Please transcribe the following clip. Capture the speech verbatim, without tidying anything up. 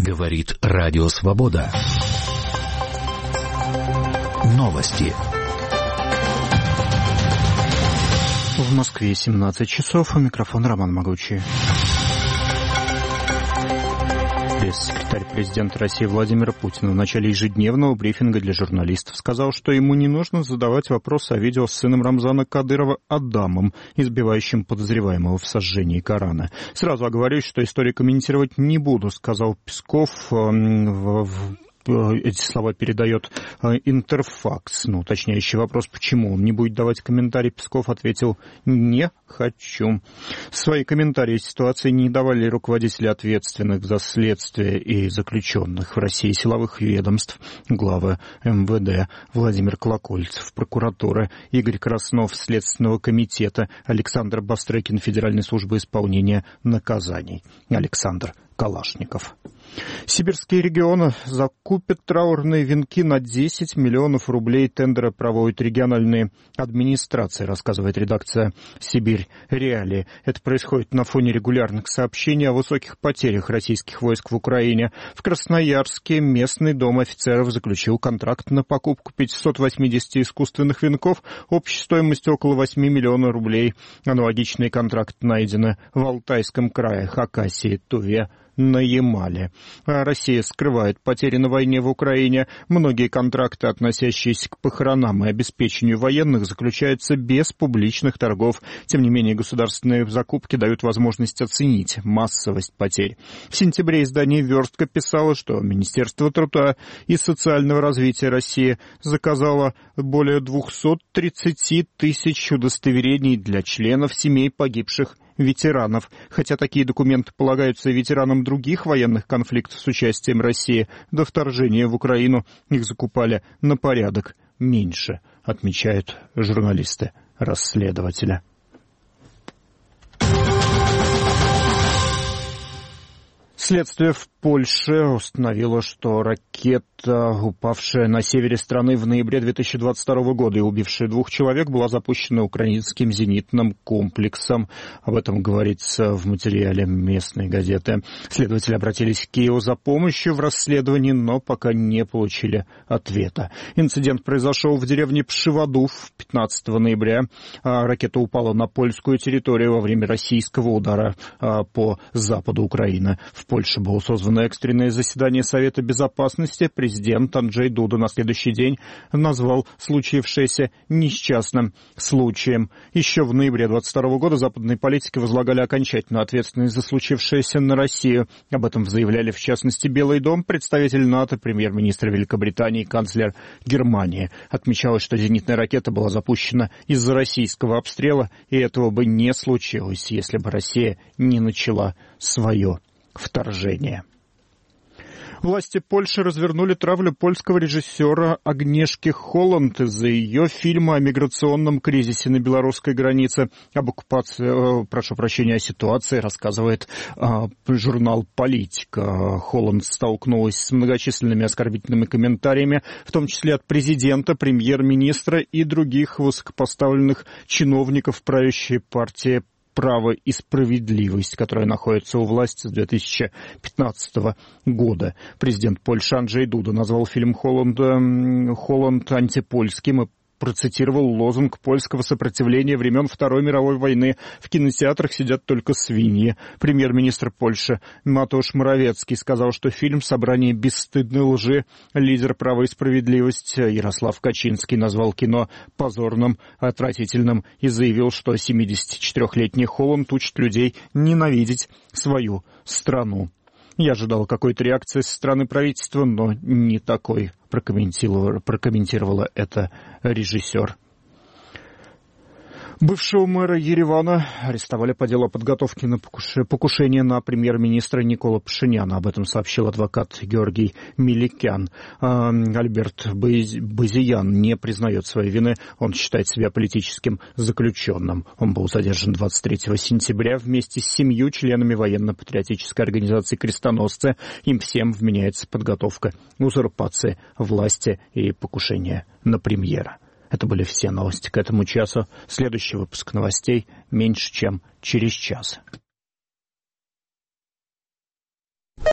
Говорит Радио Свобода. Новости. В Москве семнадцать часов. У микрофона Роман Могучий. Пресс-секретарь президента России Владимир Путин в начале ежедневного брифинга для журналистов сказал, что ему не нужно задавать вопросы о видео с сыном Рамзана Кадырова Адамом, избивающим подозреваемого в сожжении Корана. «Сразу оговорюсь, что историю комментировать не буду», — сказал Песков в... в... Эти слова передает Интерфакс. Ну, уточняющий вопрос, почему он не будет давать комментарий, Песков ответил: «Не хочу». Свои комментарии ситуации не давали руководители ответственных за следствие и заключенных в России силовых ведомств, главы эм вэ дэ Владимир Колокольцев, прокуратура, Игорь Краснов, Следственного комитета, Александр Бастрыкин, Федеральной службы исполнения наказаний, Александр Калашников. Сибирские регионы закупят траурные венки на десять миллионов рублей. Тендеры проводят региональные администрации, рассказывает редакция «Сибирь Реалии». Это происходит на фоне регулярных сообщений о высоких потерях российских войск в Украине. В Красноярске местный дом офицеров заключил контракт на покупку пятьсот восемьдесят искусственных венков общей стоимостью около восемь миллионов рублей. Аналогичные контракты найдены в Алтайском крае, Хакасии, Туве, на Ямале. Россия скрывает потери на войне в Украине. Многие контракты, относящиеся к похоронам и обеспечению военных, заключаются без публичных торгов. Тем не менее, государственные закупки дают возможность оценить массовость потерь. В сентябре издание «Верстка» писало, что Министерство труда и социального развития России заказало более двести тридцать тысяч удостоверений для членов семей погибших ветеранов. Хотя такие документы полагаются ветеранам других военных конфликтов с участием России, до вторжения в Украину их закупали на порядок меньше, отмечают журналисты-расследователи. Следствие в Польше установило, что ракета, упавшая на севере страны в ноябре две тысячи двадцать второго года и убившая двух человек, была запущена украинским зенитным комплексом. Об этом говорится в материале местной газеты. Следователи обратились к Киеву за помощью в расследовании, но пока не получили ответа. Инцидент произошел в деревне Пшивадув пятнадцатого ноября. Ракета упала на польскую территорию во время российского удара по западу Украины. В Польше было созвано экстренное заседание Совета Безопасности. Президент Анджей Дуда на следующий день назвал случившееся несчастным случаем. Еще в ноябре двадцать второго года западные политики возлагали окончательную ответственность за случившееся на Россию. Об этом заявляли, в частности, Белый дом, представитель НАТО, премьер-министр Великобритании и канцлер Германии. Отмечалось, что зенитная ракета была запущена из-за российского обстрела, и этого бы не случилось, если бы Россия не начала свое вторжение. Власти Польши развернули травлю польского режиссера Агнешки Холланд из-за ее фильма о миграционном кризисе на белорусской границе. Об оккупации, э, прошу прощения, о ситуации рассказывает э, журнал «Политика». Холланд столкнулась с многочисленными оскорбительными комментариями, в том числе от президента, премьер-министра и других высокопоставленных чиновников правящей партии «Право и справедливость», которая находится у власти с две тысячи пятнадцатого года. Президент Польши Анджей Дуда назвал фильм «Холланда» «Холланд» антипольским и процитировал лозунг польского сопротивления времен Второй мировой войны: «В кинотеатрах сидят только свиньи». Премьер-министр Польши Матуш Моровецкий сказал, что фильм «Собрание бесстыдной лжи». Лидер «Права и справедливость» Ярослав Качинский назвал кино позорным, отвратительным и заявил, что семидесятичетырёхлетний Холланд учит людей ненавидеть свою страну. Я ожидал какой-то реакции со стороны правительства, но не такой, прокомментировала, прокомментировала это режиссер. Бывшего мэра Еревана арестовали по делу о подготовке на покушение на премьер-министра Никола Пашиняна. Об этом сообщил адвокат Георгий Миликян. Альберт Базиян не признает своей вины. Он считает себя политическим заключенным. Он был задержан двадцать третьего сентября вместе с семью членами военно-патриотической организации «Крестоносцы». Им всем вменяется подготовка узурпации власти и покушение на премьера. Это были все новости к этому часу. Следующий выпуск новостей меньше чем через час.